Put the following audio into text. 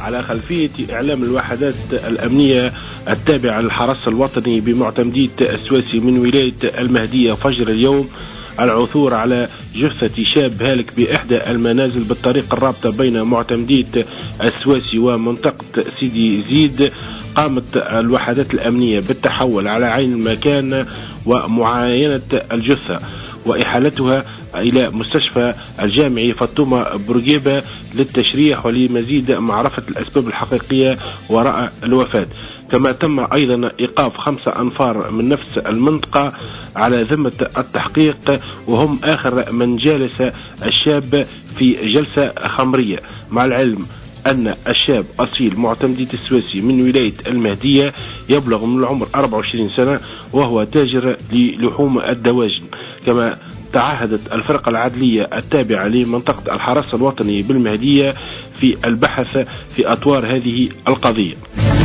على خلفية إعلام الوحدات الأمنية التابعة للحرس الوطني بمعتمدية السواسي من ولاية المهدية فجر اليوم العثور على جثة شاب هالك بإحدى المنازل بالطريق الرابطة بين معتمدية السواسي ومنطقة سيدي زيد، قامت الوحدات الأمنية بالتحول على عين المكان ومعاينة الجثة وإحالتها إلى مستشفى الجامعي فاطمة بورقيبة للتشريح ولمزيد معرفة الأسباب الحقيقية وراء الوفاة. كما تم أيضا إيقاف 5 أنفار من نفس المنطقة على ذمة التحقيق، وهم آخر من جالس الشاب في جلسة خمرية، مع العلم أن الشاب أصيل معتمدية السواسي من ولاية المهدية يبلغ من العمر 24 سنة وهو تاجر للحوم الدواجن. كما تعهدت الفرقة العدلية التابعة لمنطقة الحرس الوطني بالمهدية في البحث في أطوار هذه القضية.